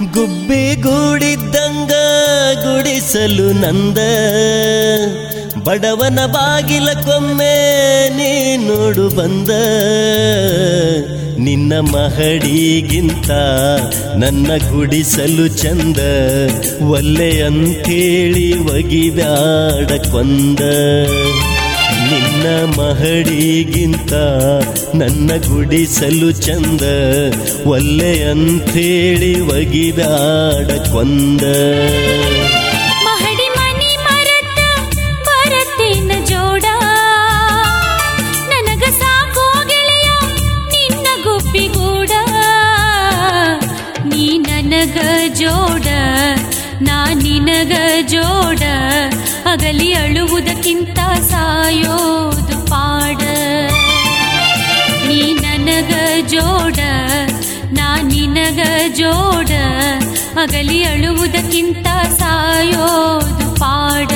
ಗುಬ್ಬಿಗೂಡಿದ್ದಂಗ ಗುಡಿಸಲು ನಂದ, ಬಡವನ ಬಾಗಿಲಕ್ಕೊಮ್ಮೆ ನೀ ನೋಡು ಬಂದ. ನಿನ್ನ ಮಹಡಿಗಿಂತ ನನ್ನ ಗುಡಿಸಲು ಚಂದ, ಒಲ್ಲೆ ಅಂತೇಳಿ ಒಗಿಬ್ಯಾಡ ಕೊಂದ. ನಿನ್ನ ಮಹಡಿಗಿಂತ ನನ್ನ ಗುಡಿಸಲು ಚಂದ, ಒಲ್ಲೆ ಅಂಥೇಳಿ ಒಗಿಬ್ಯಾಡ ಕೊಂದ. ಮಹಡಿ ಮನಿ ಮರತ ಬರತೇನ ಜೋಡ, ನನಗ ಸಾಕೋ ಗೆಳೆಯ ನಿನ್ನ ಗುಬ್ಬಿಗೂಡ. ನೀ ನನಗ ಜೋಡ ನಾ ನಿನಗ ಜೋಡ, ಅಗಲಿ ಅಳುವುದಕ್ಕಿಂತ ಸಾಯೋದು ಪಾಡ. ನೀ ನನಗ ಜೋಡ ನಾ ನಿನಗ ಜೋಡ, ಅಗಲಿ ಅಳುವುದಕ್ಕಿಂತ ಸಾಯೋದು ಪಾಡ.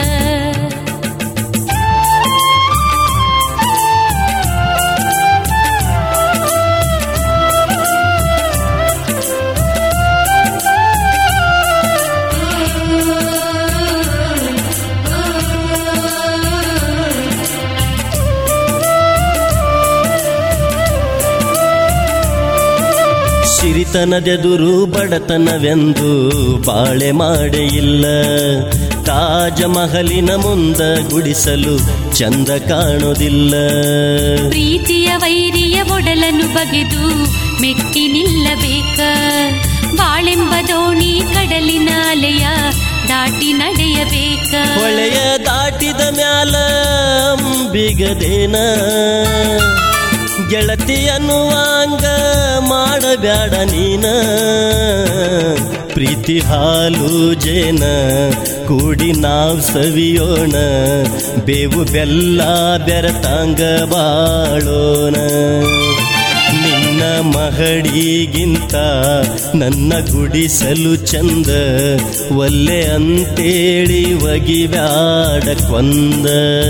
ಸಿರಿತನದೆದುರು ಬಡತನವೆಂದು ಬಾಳೆ ಮಾಡೇ ಇಲ್ಲ, ತಾಜ ಮಹಲಿನ ಮುಂದ ಗುಡಿಸಲು ಚಂದ ಕಾಣೋದಿಲ್ಲ. ಪ್ರೀತಿಯ ವೈರಿಯ ಒಡಲನ್ನು ಬಗೆದು ಮೆಟ್ಟಿ ನಿಲ್ಲಬೇಕ, ಬಾಳೆಂಬ ದೋಣಿ ಕಡಲಿನ ಅಲೆಯ ದಾಟಿ ನಡೆಯಬೇಕ. ಹೊಳೆಯ ದಾಟಿದ ಮ್ಯಾಲ ಅಂಬಿಗದೇನ, ಗೆಳತಿಯನ್ನುವಾಂಗ ಮಾಡಬ್ಯಾಡ ನೀನ. ಪ್ರೀತಿ ಹಾಲು ಜೇನ ಕೂಡಿ ನಾವ್ ಸವಿಯೋಣ, ಬೇವು ಬೆಲ್ಲ ಬೆರತಾಂಗ ಬಾಳೋಣ. ನಿನ್ನ ಮಹಡಿಗಿಂತ ನನ್ನ ಗುಡಿಸಲು ಚಂದ, ಒಲ್ಲೆ ಅಂತೇಳಿ ಒಗಿಬ್ಯಾಡ ಕೊಂದ.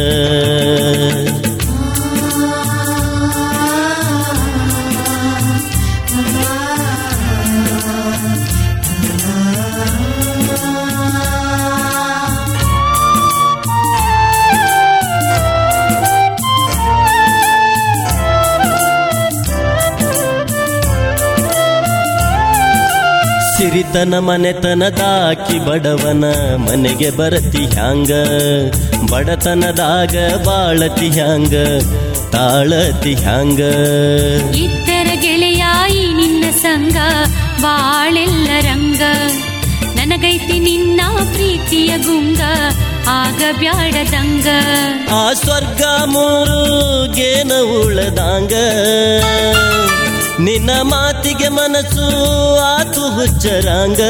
ಸಿರಿತನ ಮನೆತನದಾಕಿ ಬಡವನ ಮನೆಗೆ ಬರತಿ ಹ್ಯಾಂಗ, ಬಡತನದಾಗ ಬಾಳತಿ ಹ್ಯಾಂಗ ತಾಳತಿ ಹ್ಯಾಂಗ. ಇದ್ದರ ಗೆಳೆಯಾಯಿ ನಿನ್ನ ಸಂಗ ಬಾಳೆಲ್ಲ ರಂಗ, ನನಗೈತಿ ನಿನ್ನ ಪ್ರೀತಿಯ ಗುಂಗ ಆಗ ಬ್ಯಾಡದಂಗ. ಆ ಸ್ವರ್ಗ ಮೂರು ಗೇನ ಉಳದಂಗ, ನಿನ್ನ ಮಾತಿಗೆ ಮನಸ್ಸು ಆತು ಹುಚ್ಚರಂಗ.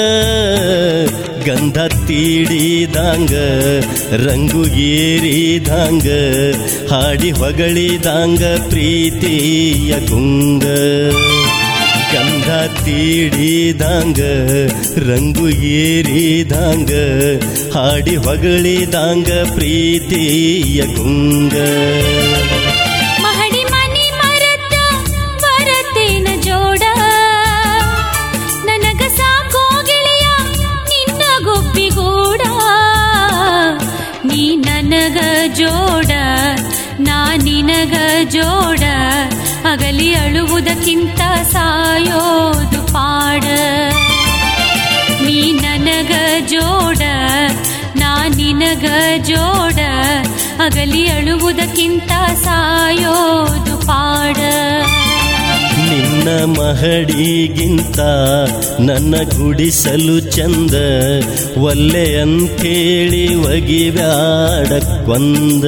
ಗಂಧ ತೀಡಿದಂಗ ರಂಗು ಏರಿದಂಗ, ಹಾಡಿ ಹೊಗಳಿದಂಗ ಪ್ರೀತಿಯ ಗುಂಗ. ಗಂಧ ತೀಡಿದಂಗ ರಂಗು ಏರಿದಂಗ, ಹಾಡಿ ಹೊಗಳಿದಂಗ ಪ್ರೀತಿಯ ಗುಂಗ. ನನಗ ಜೋಡ ನಾ ನಿನಗ ಜೋಡ, ಅಗಲಿ ಅಳುವುದಕ್ಕಿಂತ ಸಾಯೋದು ಪಾಡ. ನೀ ನನಗ ಜೋಡ ನಾ ನಿನಗ ಜೋಡ, ಅಗಲಿ ಅಳುವುದಕ್ಕಿಂತ ಸಾಯೋದು ಪಾಡ. ನಿನ್ನ ಮಹಡಿಗಿಂತ ನನ್ನ ಗುಡಿಸಲು ಚಂದ, ಒಲ್ಲೆ ಅಂಥೇಳಿ ಒಗಿಬ್ಯಾಡ ಕೊಂದ.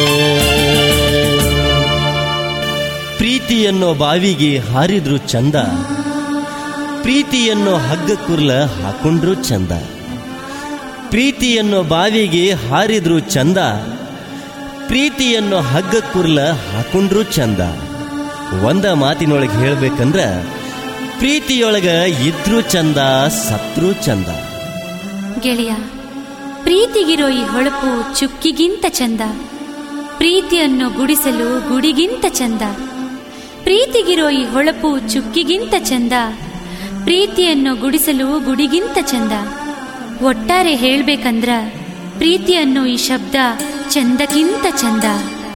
ಪ್ರೀತಿಯನ್ನೋ ಬಾವಿಗೆ ಹಾರಿದ್ರು ಚಂದ, ಪ್ರೀತಿಯನ್ನೋ ಹಗ್ಗ ಕುರ್ಲ ಹಾಕೊಂಡ್ರು ಚಂದ. ಪ್ರೀತಿಯನ್ನೋ ಬಾವಿಗೆ ಹಾರಿದ್ರು ಚಂದ, ಪ್ರೀತಿಯನ್ನೋ ಹಗ್ಗ ಕುರ್ಲ ಹಾಕೊಂಡ್ರು ಚಂದ. ಒಂದ ಮಾತಿನೊಳಗೆ ಹೇಳ್ಬೇಕಂದ್ರ ಪ್ರೀತಿಯೊಳಗ ಇದ್ರೂ ಚಂದ ಸತ್ರೂ ಚಂದ. ಗೆಳೆಯ, ಪ್ರೀತಿಗಿರೋ ಈ ಹೊಳಪು ಚುಕ್ಕಿಗಿಂತ ಚಂದ, ಪ್ರೀತಿಯನ್ನು ಗುಡಿಸಲು ಗುಡಿಗಿಂತ ಚಂದ. ಪ್ರೀತಿಗಿರೋ ಈ ಹೊಳಪು ಚುಕ್ಕಿಗಿಂತ ಚಂದ, ಪ್ರೀತಿಯನ್ನು ಗುಡಿಸಲು ಗುಡಿಗಿಂತ ಚಂದ. ಒಟ್ಟಾರೆ ಹೇಳ್ಬೇಕಂದ್ರ ಪ್ರೀತಿಯನ್ನು ಈ ಶಬ್ದ ಚಂದಕ್ಕಿಂತ ಚಂದ.